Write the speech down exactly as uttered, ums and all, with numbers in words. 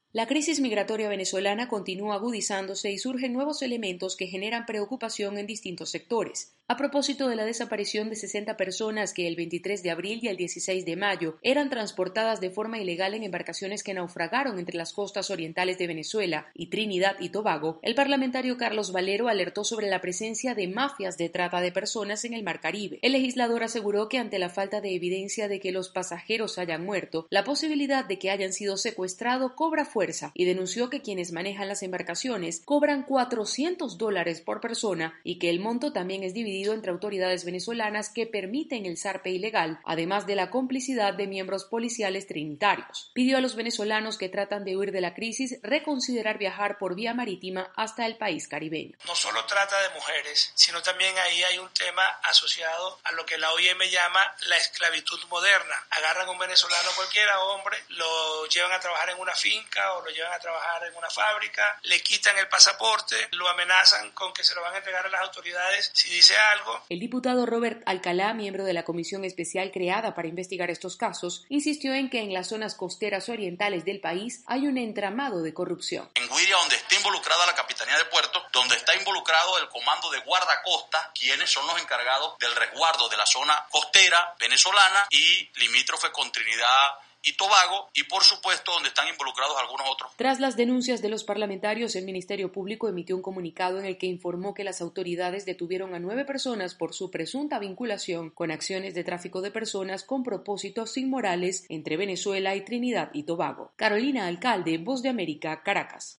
La crisis migratoria venezolana continúa agudizándose y surgen nuevos elementos que generan preocupación en distintos sectores. A propósito de la desaparición de sesenta personas que el veintitrés de abril y el dieciséis de mayo eran transportadas de forma ilegal en embarcaciones que naufragaron entre las costas orientales de Venezuela y Trinidad y Tobago, el parlamentario Carlos Valero alertó sobre la presencia de mafias de trata de personas en el Mar Caribe. El legislador aseguró que ante la falta de evidencia de que los pasajeros hayan muerto, la posibilidad de que hayan sido secuestrados cobra fuerza y denunció que quienes manejan las embarcaciones cobran cuatrocientos dólares por persona y que el monto también es dividido entre autoridades venezolanas que permiten el zarpe ilegal, además de la complicidad de miembros policiales trinitarios. Pidió a los venezolanos que tratan de huir de la crisis reconsiderar viajar por vía marítima hasta el país caribeño. No solo trata de mujeres, sino también ahí hay un tema asociado a lo que la O I M llama la esclavitud moderna. Agarran a un venezolano cualquiera, hombre, lo llevan a trabajar en una finca o lo llevan a trabajar en una fábrica, le quitan el pasaporte, lo amenazan con que se lo van a entregar a las autoridades si dice algo. El diputado Robert Alcalá, miembro de la comisión especial creada para investigar estos casos, insistió en que en las zonas costeras orientales del país hay un entramado de corrupción. En Guiria, donde está involucrada la Capitanía de Puerto, donde está involucrado el Comando de Guardacosta, quienes son los encargados del resguardo de la zona costera venezolana y limítrofe con Trinidad y Tobago, y por supuesto donde están involucrados algunos otros. Tras las denuncias de los parlamentarios, el Ministerio Público emitió un comunicado en el que informó que las autoridades detuvieron a nueve personas por su presunta vinculación con acciones de tráfico de personas con propósitos inmorales entre Venezuela y Trinidad y Tobago. Carolina Alcalde, Voz de América, Caracas.